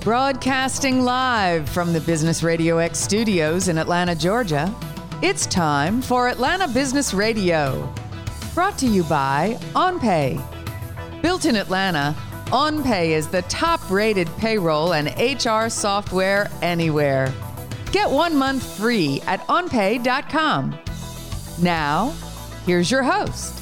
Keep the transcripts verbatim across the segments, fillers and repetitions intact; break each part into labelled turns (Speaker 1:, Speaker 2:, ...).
Speaker 1: Broadcasting live from the Business Radio X studios in Atlanta, Georgia, it's time for Atlanta Business Radio. Brought to you by OnPay. Built in Atlanta, OnPay is the top-rated payroll and H R software anywhere. Get one month free at on pay dot com. Now, here's your host.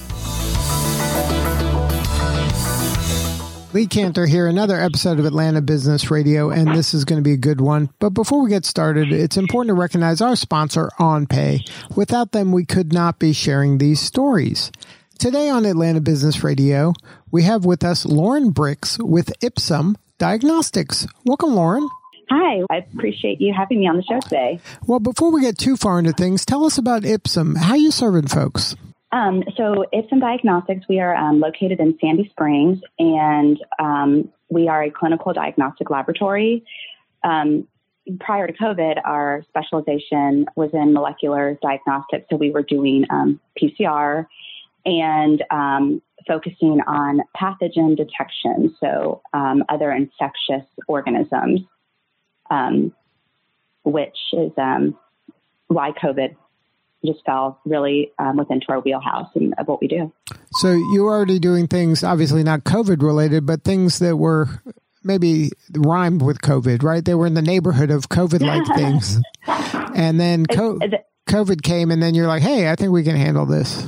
Speaker 2: Lee Cantor here, another episode of Atlanta Business Radio, and this is going to be a good one. But before we get started, it's important to recognize our sponsor, OnPay. Without them, we could not be sharing these stories. Today on Atlanta Business Radio, we have with us Lauren Bricks with Ipsum Diagnostics. Welcome, Lauren.
Speaker 3: Hi, I appreciate you having me on the show today.
Speaker 2: Well, before we get too far into things, tell us about Ipsum. How are you serving folks?
Speaker 3: Um, so Ipsum Diagnostics, we are um, located in Sandy Springs, and um, we are a clinical diagnostic laboratory. Um, prior to COVID, our specialization was in molecular diagnostics, so we were doing um, P C R and um, focusing on pathogen detection, so um, other infectious organisms. Um, which is um, why COVID just fell really um, within our wheelhouse and of what we do.
Speaker 2: So you were already doing things, obviously not COVID related, but things that were maybe rhymed with COVID, right? They were in the neighborhood of COVID-like things. And then co- COVID came, and then you're like, hey, I think we can handle this.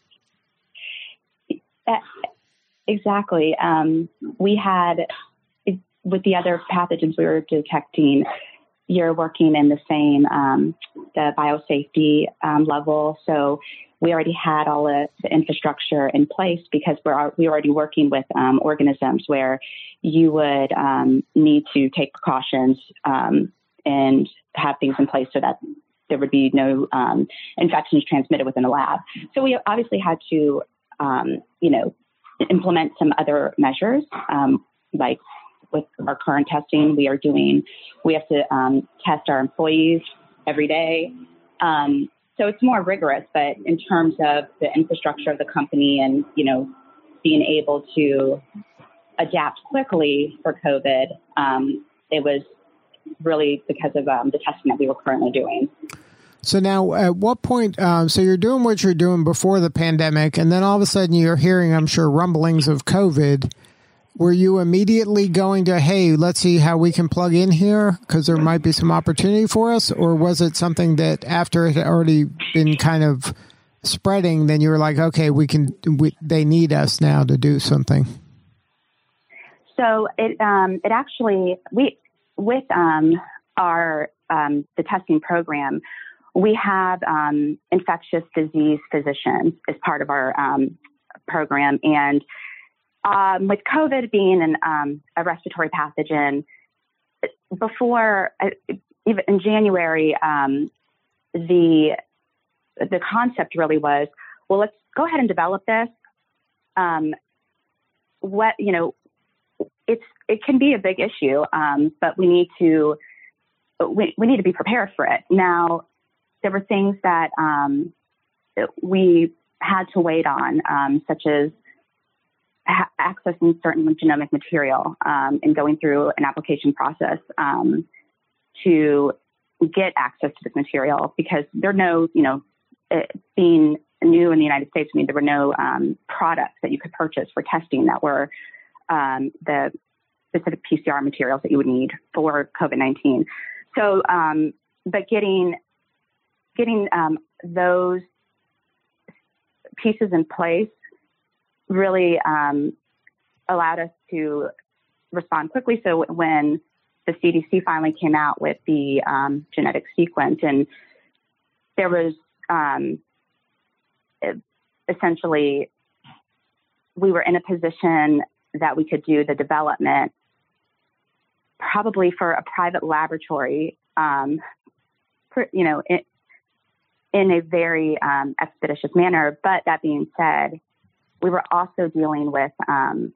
Speaker 3: Exactly. Um, we had... With the other pathogens we were detecting, you're working in the same, um, the biosafety um, level. So we already had all of the infrastructure in place because we're we were already working with um, organisms where you would um, need to take precautions um, and have things in place so that there would be no um, infections transmitted within the lab. So we obviously had to, um, you know, implement some other measures um, like with our current testing, we are doing, we have to um, test our employees every day. Um, so it's more rigorous, but in terms of the infrastructure of the company and, you know, being able to adapt quickly for COVID, um, it was really because of um, the testing that we were currently doing.
Speaker 2: So now at what point, um, so you're doing what you're doing before the pandemic, and then all of a sudden you're hearing, I'm sure, rumblings of COVID. Were you immediately going to, hey, let's see how we can plug in here because there might be some opportunity for us? Or was it something that after it had already been kind of spreading, then you were like, okay, we can, we, they need us now to do something?
Speaker 3: So it um, it actually, we with um, our, um, the testing program, we have um, infectious disease physicians as part of our um, program. And Um, with COVID being an, um, a respiratory pathogen, before, uh, even in January, um, the the concept really was, well, let's go ahead and develop this. Um, what you know, it's it can be a big issue, um, but we need to we, we need to be prepared for it. Now, there were things that um, we had to wait on, um, such as accessing certain genomic material um, and going through an application process um, to get access to this material because there are no, you know, it, being new in the United States, I mean, there were no um, products that you could purchase for testing that were um, the specific P C R materials that you would need for COVID nineteen. So, um, but getting, getting um, those pieces in place really um, allowed us to respond quickly. So when the C D C finally came out with the um, genetic sequence, and there was um, essentially, we were in a position that we could do the development probably for a private laboratory, um, for, you know, in, in a very um, expeditious manner. But that being said, we were also dealing with um,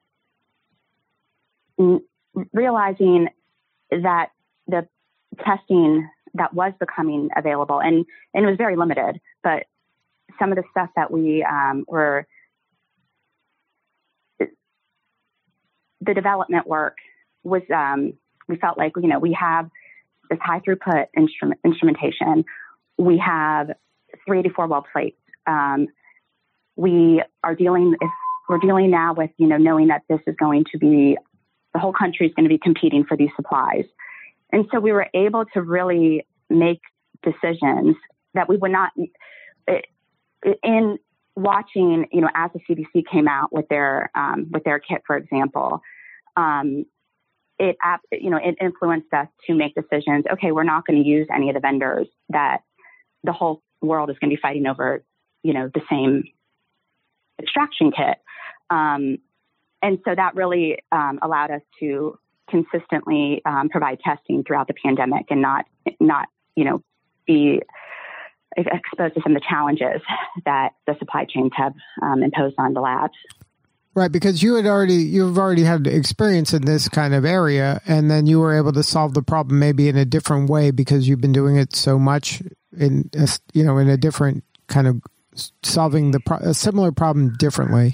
Speaker 3: n- realizing that the testing that was becoming available, and, and it was very limited, but some of the stuff that we um, were, the development work was um, we felt like, you know, we have this high throughput instrument instrumentation. We have three eighty-four well plates. Um, we are dealing, if we're dealing now with, you know, knowing that this is going to be, the whole country is going to be competing for these supplies. And so we were able to really make decisions that we would not, it, in watching, you know, as the C D C came out with their, um, with their kit, for example, um, it, you know, it influenced us to make decisions. Okay, we're not going to use any of the vendors that the whole world is going to be fighting over, you know, the same extraction kit. Um, and so that really um, allowed us to consistently um, provide testing throughout the pandemic and not, not, you know, be exposed to some of the challenges that the supply chains have um, imposed on the labs.
Speaker 2: Right, because you had already you've already had experience in this kind of area, and then you were able to solve the problem maybe in a different way because you've been doing it so much in a, you know in a different kind of solving the pro- a similar problem differently.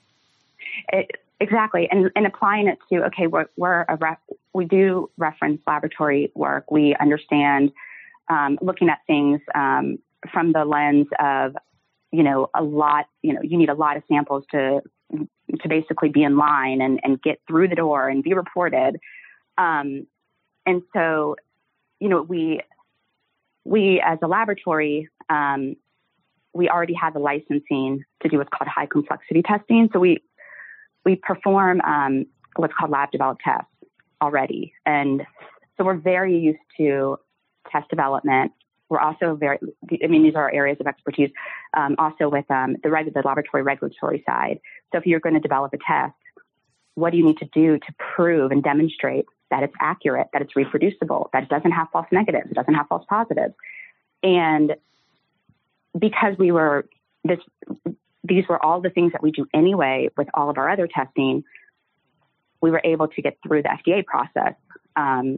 Speaker 3: It, exactly, and and applying it to okay, we're, we're a ref, we do reference laboratory work. We understand um, looking at things um, from the lens of you know a lot. You know, you need a lot of samples to. to basically be in line and, and get through the door and be reported. Um, and so, you know, we, we as a laboratory, um, we already have the licensing to do what's called high complexity testing. So we, we perform um, what's called lab developed tests already. And so we're very used to test development. We're also very, I mean, these are our areas of expertise, um, also with um, the, reg- the laboratory regulatory side. So if you're going to develop a test, what do you need to do to prove and demonstrate that it's accurate, that it's reproducible, that it doesn't have false negatives, it doesn't have false positives? And because we were, this, these were all the things that we do anyway with all of our other testing, we were able to get through the F D A process um,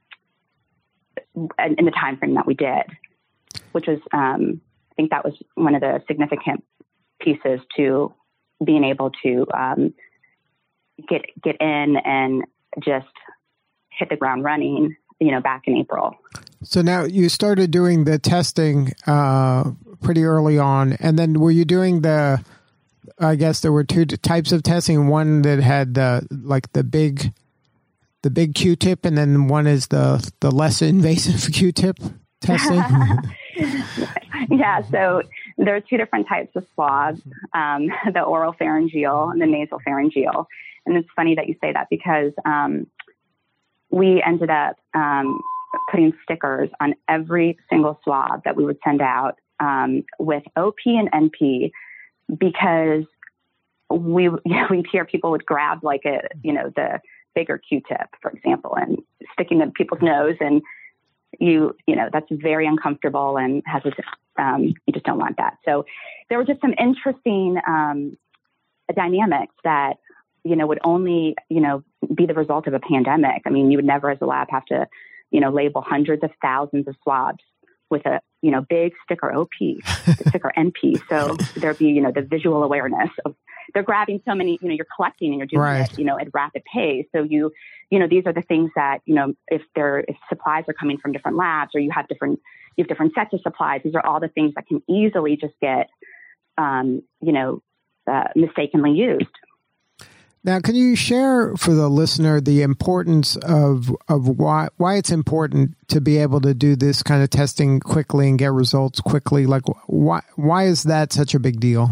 Speaker 3: in the time frame that we did, which was, um, I think that was one of the significant pieces to being able to um, get get in and just hit the ground running, you know, back in April.
Speaker 2: So now you started doing the testing uh, pretty early on, and then were you doing the? I guess there were two types of testing. One that had the like the big, the big Q-tip, and then one is the the less invasive Q-tip testing.
Speaker 3: Yeah, so there are two different types of swabs, um, the oral pharyngeal and the nasal pharyngeal. And it's funny that you say that because um, we ended up um, putting stickers on every single swab that we would send out um, with O P and N P because we you know, we'd hear people would grab like a, you know, the bigger Q-tip, for example, and sticking in people's nose and you, you know, that's very uncomfortable and has a, um, you just don't want that. So there were just some interesting um, dynamics that, you know, would only, you know, be the result of a pandemic. I mean, you would never as a lab have to, you know, label hundreds of thousands of swabs with a, you know, big sticker O P, sticker N P. So there'd be, you know, the visual awareness of, they're grabbing so many, you know, you're collecting and you're doing
Speaker 2: right.
Speaker 3: it, you know, at rapid pace. So you, you know, these are the things that, you know, if there, if supplies are coming from different labs or you have different, you have different sets of supplies, these are all the things that can easily just get, um, you know, uh, mistakenly used.
Speaker 2: Now, can you share for the listener the importance of of why why it's important to be able to do this kind of testing quickly and get results quickly? Like, why why is that such a big deal?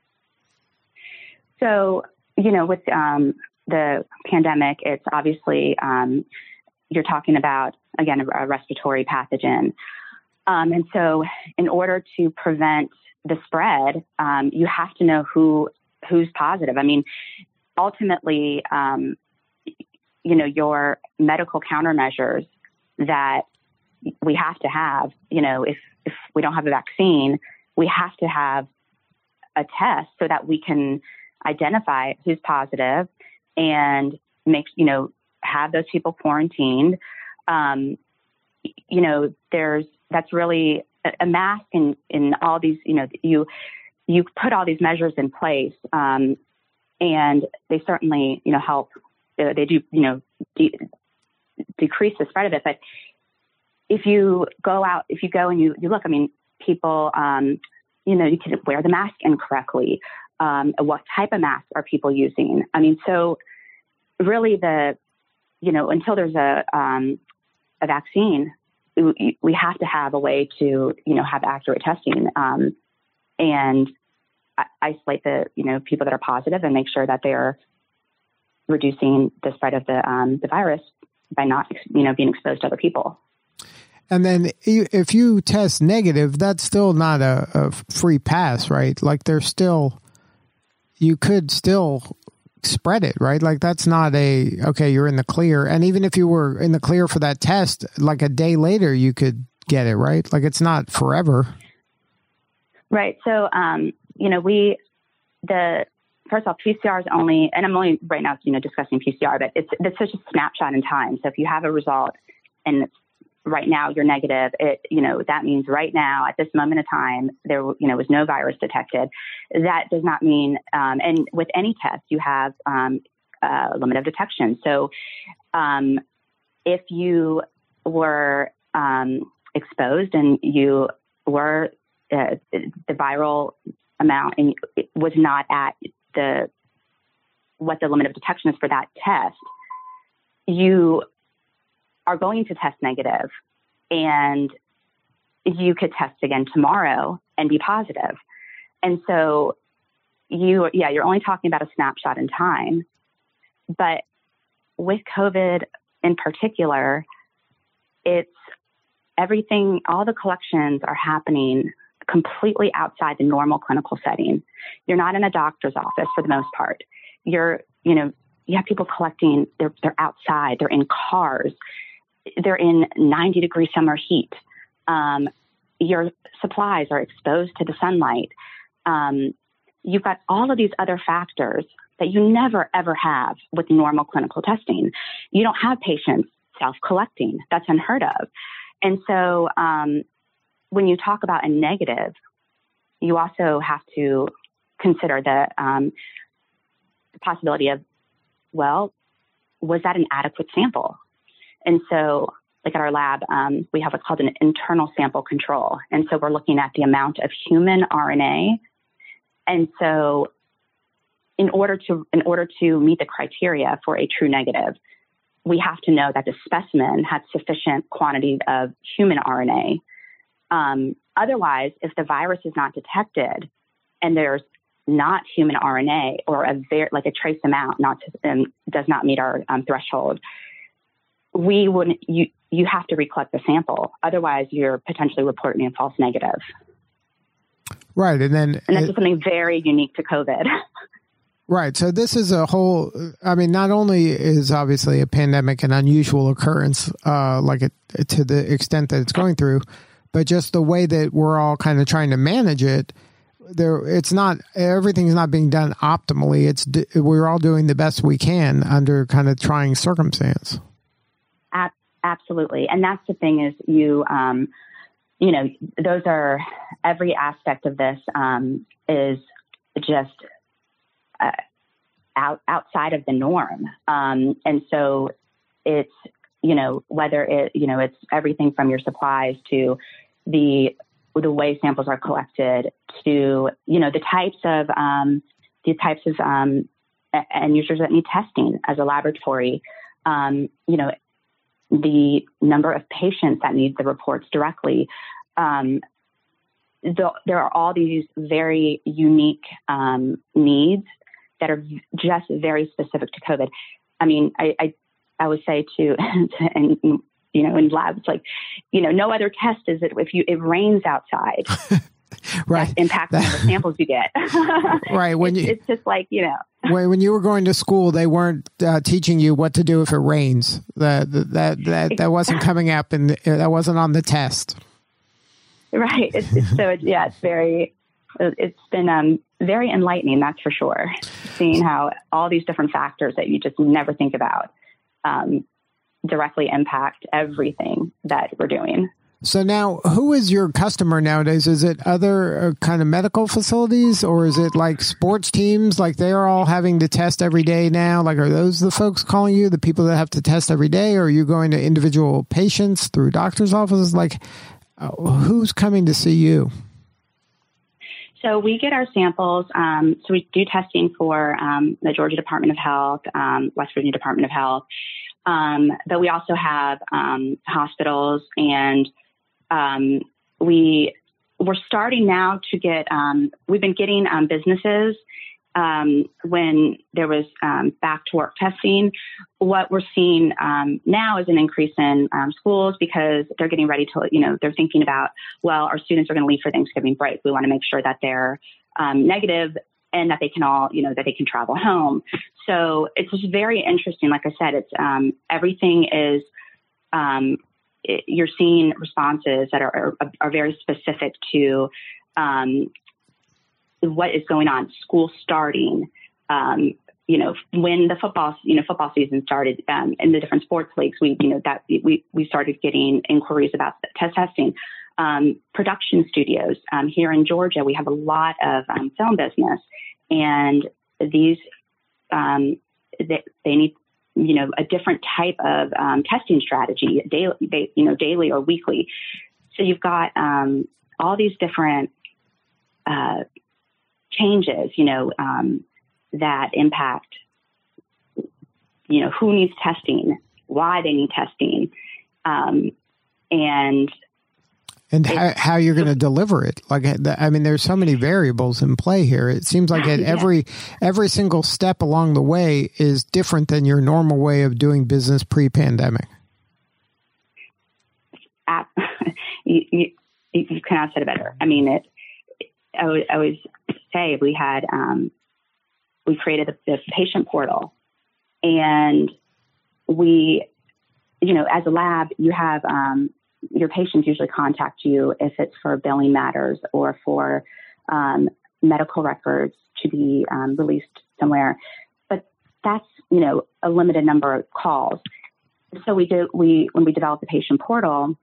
Speaker 3: So, you know, with um, the pandemic, it's obviously um, you're talking about, again, a, a respiratory pathogen. Um, and so in order to prevent the spread, um, you have to know who who's positive. I mean, ultimately, um, you know, your medical countermeasures that we have to have, you know, if, if we don't have a vaccine, we have to have a test so that we can identify who's positive and make, you know, have those people quarantined. Um, you know, there's, that's really a, a mask in, in all these, you know, you, you put all these measures in place, um, and they certainly, you know, help. Uh, they do, you know, de- decrease the spread of it. But if you go out, if you go and you, you look, I mean, people, um, you know, you can wear the mask incorrectly. Um, what type of mask are people using? I mean, so really the, you know, until there's a, um, a vaccine, we, we have to have a way to, you know, have accurate testing, um, and isolate the, you know, people that are positive and make sure that they're reducing the spread of the, um, the virus by not, you know, being exposed to other people.
Speaker 2: And then if you test negative, that's still not a, a free pass, right? Like there's still, you could still spread it, right? Like that's not a, okay, you're in the clear. And even if you were in the clear for that test, like a day later, you could get it, right? Like it's not forever.
Speaker 3: Right. So, um, you know, we, the, first of all, P C R is only, and I'm only right now, you know, discussing P C R, but it's, it's such a snapshot in time. So if you have a result and it's, right now you're negative, it, you know, that means right now at this moment of time, there, you know, was no virus detected. That does not mean, um, and with any test, you have um, a limit of detection. So um, if you were um, exposed and you were, uh, the viral amount and it was not at the, what the limit of detection is for that test, you are going to test negative, and you could test again tomorrow and be positive. And so you, yeah, you're only talking about a snapshot in time, but with COVID in particular, it's everything, all the collections are happening completely outside the normal clinical setting. You're not in a doctor's office for the most part. You're, you know, you have people collecting, they're, they're outside, they're in cars, they're in ninety degree summer heat. Um, your supplies are exposed to the sunlight. Um, you've got all of these other factors that you never, ever have with normal clinical testing. You don't have patients self-collecting. That's unheard of. And so um, when you talk about a negative, you also have to consider the, um, the possibility of, well, was that an adequate sample? And so, like at our lab, um, we have what's called an internal sample control. And so we're looking at the amount of human R N A. And so in order to, in order to meet the criteria for a true negative, we have to know that the specimen had sufficient quantity of human R N A. Um, otherwise, if the virus is not detected and there's not human R N A or a very, like a trace amount, not to, um, does not meet our um, threshold, we wouldn't, you, you have to recollect the sample. Otherwise, you're potentially reporting a false negative.
Speaker 2: Right. And then,
Speaker 3: and that's
Speaker 2: it,
Speaker 3: something very unique to COVID.
Speaker 2: Right. So this is a whole, I mean, not only is obviously a pandemic an unusual occurrence, uh, like it, to the extent that it's going through, but just the way that we're all kind of trying to manage it, there, it's not, everything's not being done optimally. It's, we're all doing the best we can under kind of trying circumstance.
Speaker 3: Absolutely. And that's the thing is you, um, you know, those are, every aspect of this um, is just uh, out, outside of the norm. Um, and so it's, you know, whether it, you know, it's everything from your supplies to the, the way samples are collected to, you know, the types of, um, the types of um, end users that need testing as a laboratory, um, you know, the number of patients that need the reports directly. Um, the, there are all these very unique um, needs that are just very specific to COVID. I mean, I, I, I would say to, to and, you know, in labs, like, you know, no other test is it if you, it rains outside.
Speaker 2: Right.
Speaker 3: That impacts that, the samples you get.
Speaker 2: Right. When
Speaker 3: it's,
Speaker 2: you,
Speaker 3: it's just like, you know.
Speaker 2: When, when you were going to school, they weren't uh, teaching you what to do if it rains. That that that that wasn't coming up, and that wasn't on the test.
Speaker 3: Right. It's, it's, so it's, yeah, it's very. It's been um, very enlightening, that's for sure. Seeing how all these different factors that you just never think about um, directly impact everything that we're doing.
Speaker 2: So now, who is your customer nowadays? Is it other uh, kind of medical facilities, or is it like sports teams? Like they are all having to test every day now? Like, are those the folks calling you, the people that have to test every day? Or are you going to individual patients through doctor's offices? Like, uh, who's coming to see you?
Speaker 3: So we get our samples. Um, so we do testing for um, the Georgia Department of Health, um, West Virginia Department of Health. Um, but we also have um, hospitals, and um, we, we're starting now to get, um, we've been getting um, businesses um, when there was um, back to work testing. What we're seeing um, now is an increase in um, schools because they're getting ready to, you know, they're thinking about, well, our students are going to leave for Thanksgiving break. We want to make sure that they're um, negative and that they can all, you know, that they can travel home. So it's just very interesting. Like I said, it's um, everything is, um, it, you're seeing responses that are, are, are very specific to um, what is going on, school starting, um, you know, when the football, you know, football season started um, in the different sports leagues, we, you know, that we, we started getting inquiries about test testing. Um, production studios um, here in Georgia, we have a lot of um, film business, and these um, they, they need, you know, a different type of um, testing strategy, daily, they, you know, daily or weekly. So you've got um, all these different uh, changes, you know, um, that impact, you know, who needs testing, why they need testing, um, and
Speaker 2: And how, how you're going to deliver it. Like, I mean, there's so many variables in play here. It seems like at every every single step along the way is different than your normal way of doing business pre-pandemic.
Speaker 3: Uh, you, you, you cannot say it better. I mean, it. I would, I always say we had um, we created the, the patient portal, and we, you know, as a lab, you have. Um, your patients usually contact you if it's for billing matters or for um, medical records to be um, released somewhere. But that's, you know, a limited number of calls. So we do, we, when we developed the patient portal,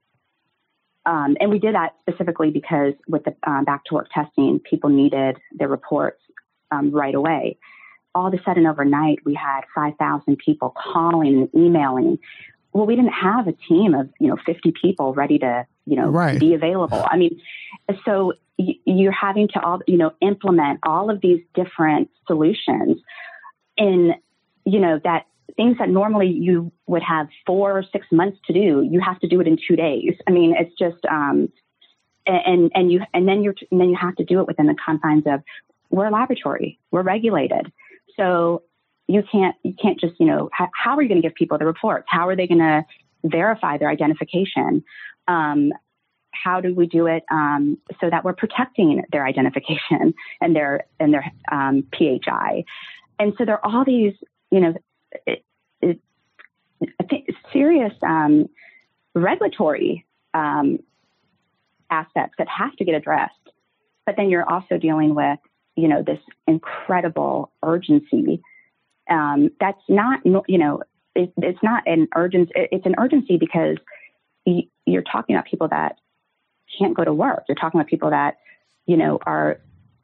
Speaker 3: um, and we did that specifically because with the um, back to work testing, people needed their reports um, right away. All of a sudden overnight, we had five thousand people calling and emailing. Well, we didn't have a team of, you know, fifty people ready to, you know,
Speaker 2: right.
Speaker 3: be available. I mean, so y- you're having to all, you know, implement all of these different solutions in, you know, that things that normally you would have four or six months to do, you have to do it in two days. I mean, it's just, um, and, and you, and then you're, and then you have to do it within the confines of, we're a laboratory, we're regulated. So You can't, you can't just, you know, how, how are you going to give people the reports? How are they going to verify their identification? Um, how do we do it um, so that we're protecting their identification and their and their um, P H I? And so there are all these, you know, it, it, I think serious um, regulatory um, aspects that have to get addressed. But then you're also dealing with, you know, this incredible urgency. Um, that's not, you know, it, it's not an urgency. It's an urgency because y- you're talking about people that can't go to work. You're talking about people that, you know, are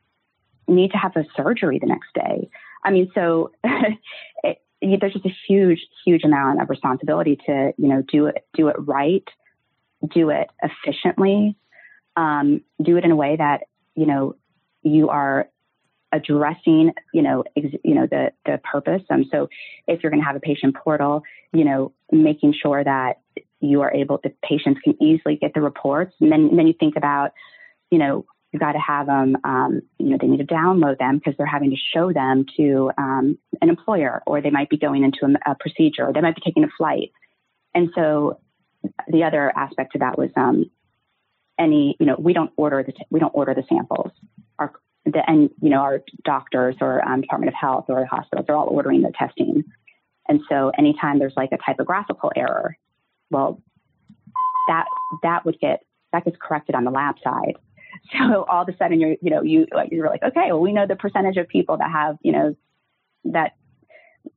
Speaker 3: need to have a surgery the next day. I mean, so it, there's just a huge, huge amount of responsibility to, you know, do it, do it right, do it efficiently, um, do it in a way that, you know, you are addressing, you know, ex, you know, the, the purpose. Um, so if you're going to have a patient portal, you know, making sure that you are able, the patients can easily get the reports. And then, and then you think about, you know, you've got to have them, um, you know, they need to download them because they're having to show them to um, an employer, or they might be going into a, a procedure, or they might be taking a flight. And so the other aspect of that was um, any, you know, we don't order the, we don't order the samples. Our The, and, you know, our doctors or um, Department of Health or the hospitals are all ordering the testing. And so anytime there's like a typographical error, well, that that would get, that gets corrected on the lab side. So all of a sudden you're, you know, you, like, you're like, okay, well, we know the percentage of people that have, you know, that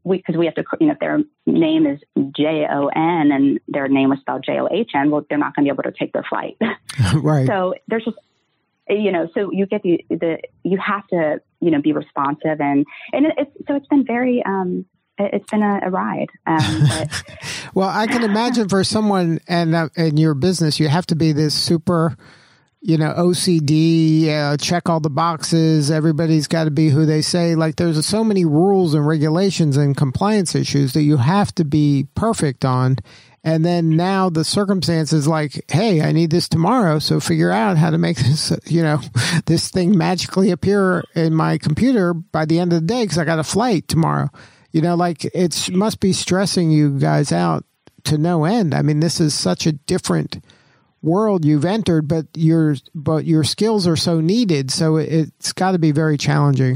Speaker 3: we, because we have to, you know, if their name is J O N and their name was spelled J O H N, well, they're not going to be able to take their flight.
Speaker 2: Right.
Speaker 3: So there's just, you know, so you get the, the, you have to, you know, be responsive and, and it's, so it's been very, um, it's been a, a ride. Um, but,
Speaker 2: well, I can imagine for someone and uh, in your business, you have to be this super, you know, O C D, uh, check all the boxes. Everybody's got to be who they say. Like there's so many rules and regulations and compliance issues that you have to be perfect on. And then now the circumstances like, hey, I need this tomorrow. So figure out how to make this, you know, this thing magically appear in my computer by the end of the day because I got a flight tomorrow. You know, like it must be stressing you guys out to no end. I mean, this is such a different world you've entered, but your but your skills are so needed. So it's got to be very challenging.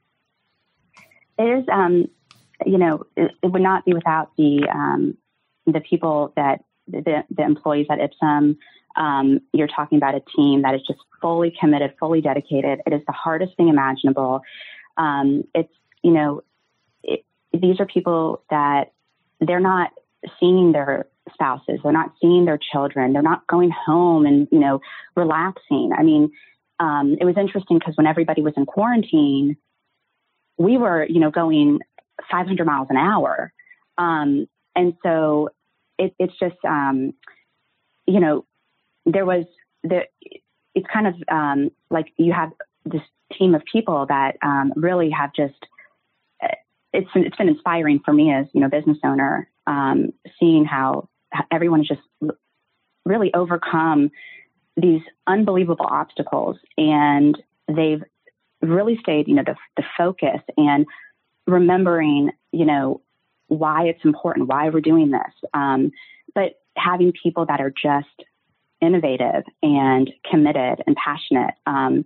Speaker 3: It is, um, you know, it, it would not be without the um, the people that the, the employees at Ipsum. Um, you're talking about a team that is just fully committed, fully dedicated. It is the hardest thing imaginable. Um, it's, you know, it, these are people that they're not seeing their spouses. They're not seeing their children. They're not going home and, you know, relaxing. I mean, um, it was interesting because when everybody was in quarantine, we were, you know, going five hundred miles an hour. Um, and so it, it's just, um, you know, there was the, it's kind of um, like you have this team of people that um, really have just, it's, it's been inspiring for me as, you know, business owner, um, seeing how everyone has just really overcome these unbelievable obstacles, and they've really stayed, you know, the, the focus and remembering, you know, why it's important, why we're doing this. Um, but having people that are just innovative and committed and passionate. Um,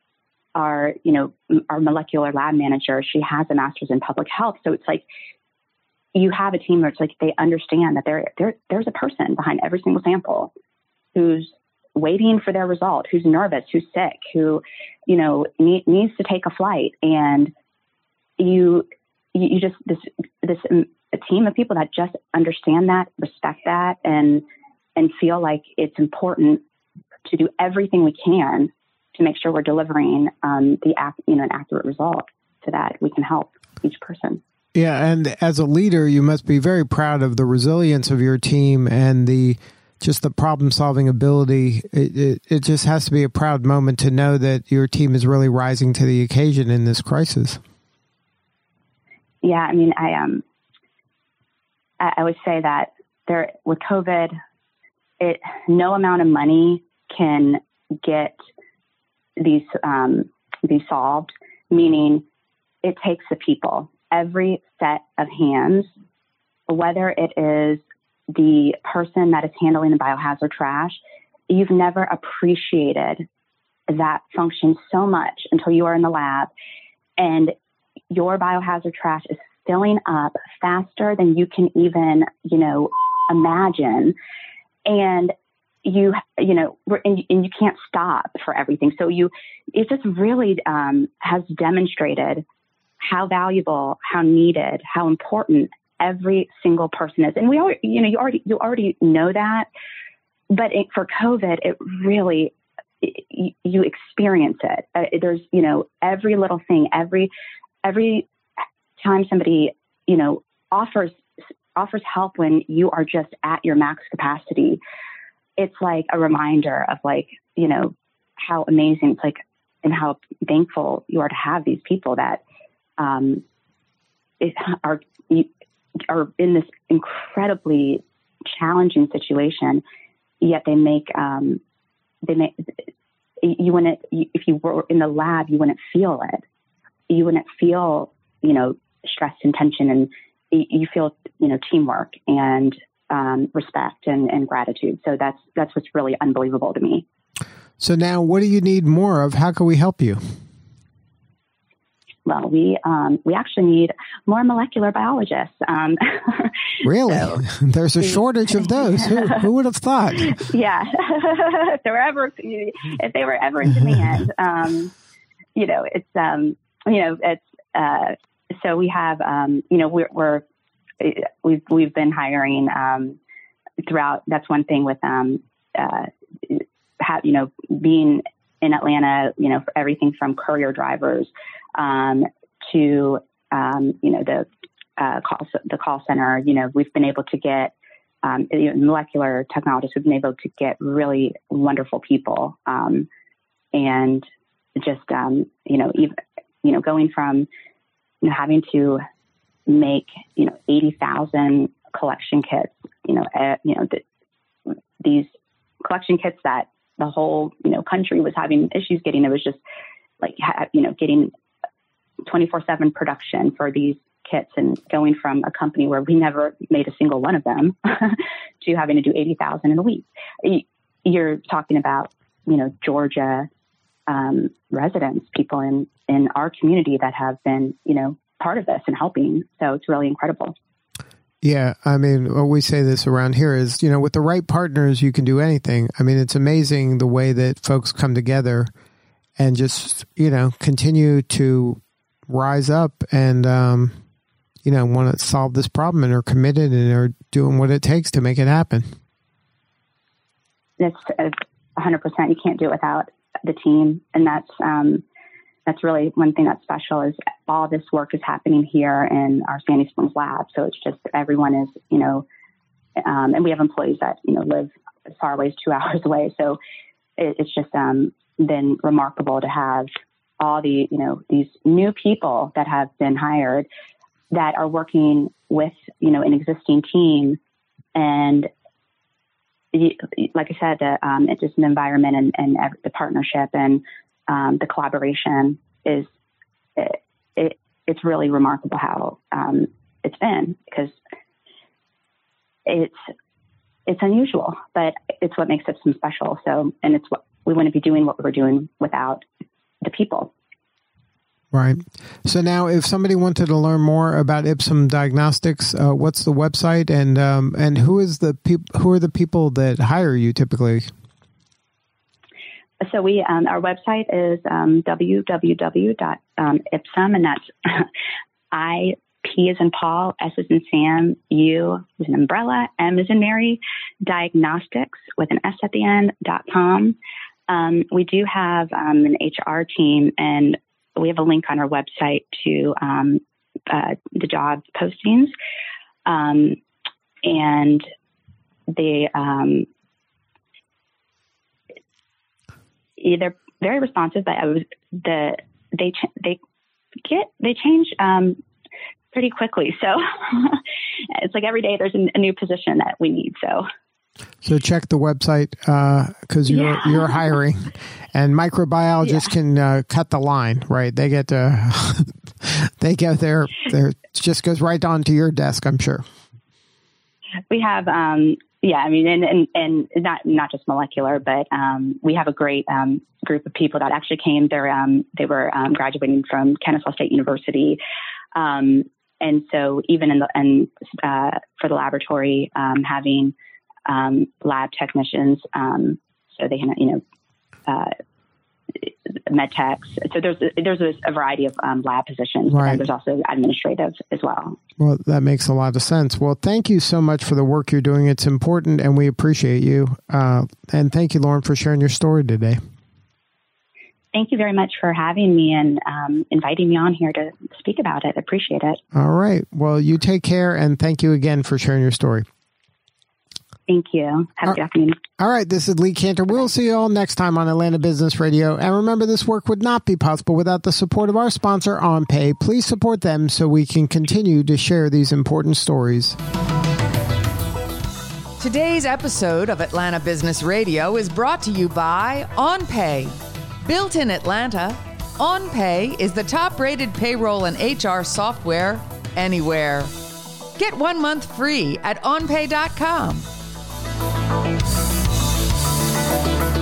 Speaker 3: our, you know, our molecular lab manager, she has a master's in public health. So it's like, you have a team where it's like, they understand that there, there, there's a person behind every single sample who's waiting for their result, who's nervous, who's sick, who, you know, need, needs to take a flight. And you, you just, this, this, um, a team of people that just understand that, respect that, and, and feel like it's important to do everything we can to make sure we're delivering um, the, you know, an accurate result so that we can help each person.
Speaker 2: Yeah, and as a leader, you must be very proud of the resilience of your team and the just the problem-solving ability. It, it, it just has to be a proud moment to know that your team is really rising to the occasion in this crisis.
Speaker 3: Yeah, I mean, I um, I, I would say that there with COVID, it no amount of money can get these um, these solved. Meaning, it takes the people. Every set of hands, whether it is the person that is handling the biohazard trash, you've never appreciated that function so much until you are in the lab and your biohazard trash is filling up faster than you can even, you know, imagine. And you, you know, and, and you can't stop for everything. So you, it just really um, has demonstrated how valuable, how needed, how important every single person is. And we already, you know, you already, you already know that, but it, for COVID, it really, it, you experience it. Uh, there's, you know, every little thing, every, every time somebody, you know, offers, offers help when you are just at your max capacity, it's like a reminder of like, you know, how amazing it's like, and how thankful you are to have these people that, um, it, are, are in this incredibly challenging situation, yet they make, um, they make, you wouldn't, if you were in the lab, you wouldn't feel it. You wouldn't feel, you know, stress and tension, and you feel, you know, teamwork and, um, respect and, and gratitude. So that's, that's what's really unbelievable to me.
Speaker 2: So now what do you need more of? How can we help you?
Speaker 3: Well, we um, we actually need more molecular biologists. Um,
Speaker 2: really?
Speaker 3: So,
Speaker 2: There's a shortage of those. Who, who would have thought?
Speaker 3: Yeah. if they were ever if they were ever in demand, um, you know, it's um, you know, it's uh, so we have, um, you know, we're, we're, we've, we've been hiring, um, throughout. That's one thing with, um, uh, have, you know, being in Atlanta, you know, for everything from courier drivers, um, to, um, you know, the, uh, call, the call center, you know, we've been able to get, um, you know, molecular technologists, we've been able to get really wonderful people. Um, and just, um, you know, even, you know, going from, you know, having to make, you know, eighty thousand collection kits, you know, uh, you know, the, these collection kits that the whole, you know, country was having issues getting. It was just like, you know, getting twenty-four seven production for these kits, and going from a company where we never made a single one of them to having to do eighty thousand in a week. You're talking about, you know, Georgia um, residents, people in, in our community that have been, you know, part of this and helping. So it's really incredible.
Speaker 2: Yeah, I mean, we say this around here is, you know, with the right partners, you can do anything. I mean, it's amazing the way that folks come together and just, you know, continue to rise up and, um, you know, want to solve this problem and are committed and are doing what it takes to make it happen.
Speaker 3: It's one hundred percent. You can't do it without the team. And that's, um, that's really one thing that's special is all this work is happening here in our Sandy Springs lab. So it's just everyone is, you know, um, and we have employees that, you know, live as far away as two hours away. So it, it's just um, been remarkable to have all the, you know, these new people that have been hired that are working with, you know, an existing team. And like I said, the, um, it's just an environment and, and the partnership and um, the collaboration is, it, it, it's really remarkable how um, it's been, because it's, it's unusual, but it's what makes it some special. So, and it's what we wouldn't be doing what we're doing without the people.
Speaker 2: Right. So now if somebody wanted to learn more about Ipsum Diagnostics, uh, what's the website, and um, and who is the peop- who are the people that hire you typically?
Speaker 3: So we um, our website is um, w w w dot ipsum, and that's I P as in Paul, S as in Sam, U as in umbrella, M as in Mary, diagnostics with an S at the end, dot com. Um, we do have um, an H R team, and we have a link on our website to um, uh, the job postings. Um, and they, um, they're very responsive, but I was the, they, ch- they get, they change um, pretty quickly. So it's like every day there's a new position that we need. So
Speaker 2: So check the website because uh, you're yeah. you're hiring, and microbiologists yeah. can uh, cut the line, right? They get to they get their their just goes right onto your desk, I'm sure.
Speaker 3: We have um, yeah, I mean, and, and and not not just molecular, but um, we have a great um, group of people that actually came. They're um, they were um, graduating from Kennesaw State University. Um, and so even in the and uh, for the laboratory, um, having Um, lab technicians, um, so they can, you know, uh, med techs. So there's there's a variety of um, lab positions, right. And there's also administrative as well.
Speaker 2: Well, that makes a lot of sense. Well, thank you so much for the work you're doing. It's important, and we appreciate you. Uh, and thank you, Lauren, for sharing your story today.
Speaker 3: Thank you very much for having me and um, inviting me on here to speak about it. I appreciate it.
Speaker 2: All right. Well, you take care, and thank you again for sharing your story.
Speaker 3: Thank you. Have a good afternoon.
Speaker 2: All right. This is Lee Cantor. We'll see you all next time on Atlanta Business Radio. And remember, this work would not be possible without the support of our sponsor, OnPay. Please support them so we can continue to share these important stories.
Speaker 1: Today's episode of Atlanta Business Radio is brought to you by OnPay. Built in Atlanta, OnPay is the top-rated payroll and H R software anywhere. Get one month free at on pay dot com.